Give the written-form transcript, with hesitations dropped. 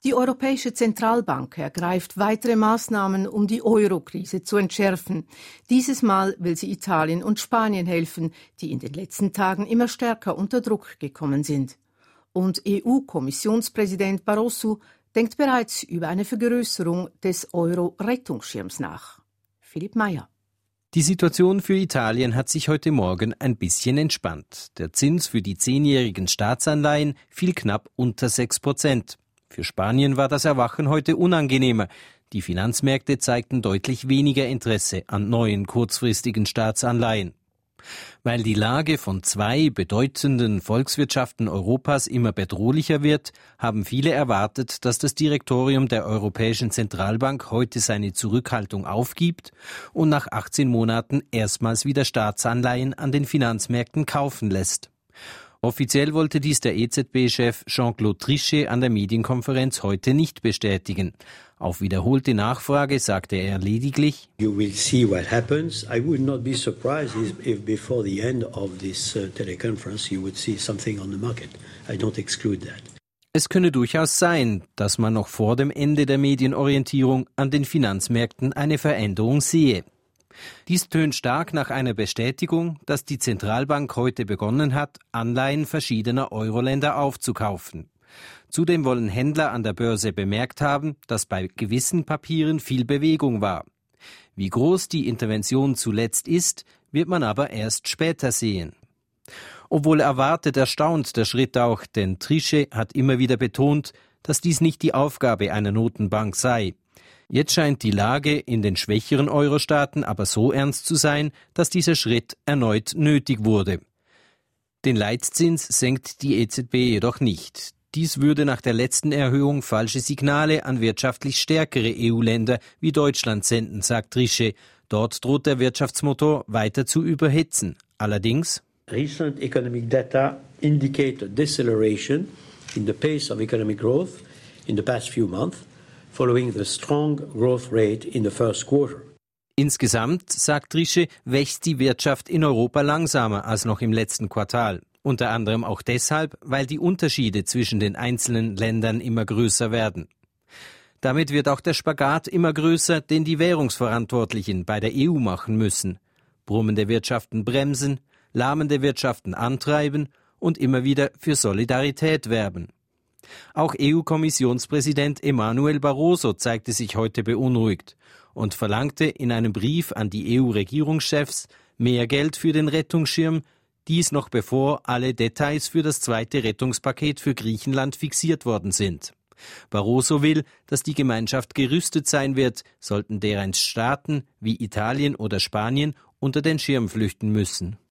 Die Europäische Zentralbank ergreift weitere Maßnahmen, um die Euro-Krise zu entschärfen. Dieses Mal will sie Italien und Spanien helfen, die in den letzten Tagen immer stärker unter Druck gekommen sind. Und EU-Kommissionspräsident Barroso denkt bereits über eine Vergrößerung des Euro-Rettungsschirms nach. Philipp Meyer. Die Situation für Italien hat sich heute Morgen ein bisschen entspannt. Der Zins für die 10-jährigen Staatsanleihen fiel knapp unter 6%. Für Spanien war das Erwachen heute unangenehmer. Die Finanzmärkte zeigten deutlich weniger Interesse an neuen kurzfristigen Staatsanleihen. Weil die Lage von zwei bedeutenden Volkswirtschaften Europas immer bedrohlicher wird, haben viele erwartet, dass das Direktorium der Europäischen Zentralbank heute seine Zurückhaltung aufgibt und nach 18 Monaten erstmals wieder Staatsanleihen an den Finanzmärkten kaufen lässt. Offiziell wollte dies der EZB-Chef Jean-Claude Trichet an der Medienkonferenz heute nicht bestätigen. Auf wiederholte Nachfrage sagte er lediglich: You will see what happens. I would not be surprised if before the end of this teleconference you would see something on the market. I don't exclude that. Es könne durchaus sein, dass man noch vor dem Ende der Medienorientierung an den Finanzmärkten eine Veränderung sehe. Dies tönt stark nach einer Bestätigung, dass die Zentralbank heute begonnen hat, Anleihen verschiedener Euro-Länder aufzukaufen. Zudem wollen Händler an der Börse bemerkt haben, dass bei gewissen Papieren viel Bewegung war. Wie groß die Intervention zuletzt ist, wird man aber erst später sehen. Obwohl erwartet erstaunt der Schritt auch, denn Trichet hat immer wieder betont, dass dies nicht die Aufgabe einer Notenbank sei. Jetzt scheint die Lage in den schwächeren Euro-Staaten aber so ernst zu sein, dass dieser Schritt erneut nötig wurde. Den Leitzins senkt die EZB jedoch nicht. Dies würde nach der letzten Erhöhung falsche Signale an wirtschaftlich stärkere EU-Länder wie Deutschland senden, sagt Trichet. Dort droht der Wirtschaftsmotor weiter zu überhitzen. Allerdings: Recent economic data indicate a deceleration in the pace of economic growth in the past few months, following the strong growth rate in the first quarter. Insgesamt, sagt Trichet, wächst die Wirtschaft in Europa langsamer als noch im letzten Quartal. Unter anderem auch deshalb, weil die Unterschiede zwischen den einzelnen Ländern immer größer werden. Damit wird auch der Spagat immer größer, den die Währungsverantwortlichen bei der EU machen müssen. Brummende Wirtschaften bremsen, lahmende Wirtschaften antreiben und immer wieder für Solidarität werben. Auch EU-Kommissionspräsident Emmanuel Barroso zeigte sich heute beunruhigt und verlangte in einem Brief an die EU-Regierungschefs mehr Geld für den Rettungsschirm, dies noch bevor alle Details für das zweite Rettungspaket für Griechenland fixiert worden sind. Barroso will, dass die Gemeinschaft gerüstet sein wird, sollten dereinst Staaten wie Italien oder Spanien unter den Schirm flüchten müssen.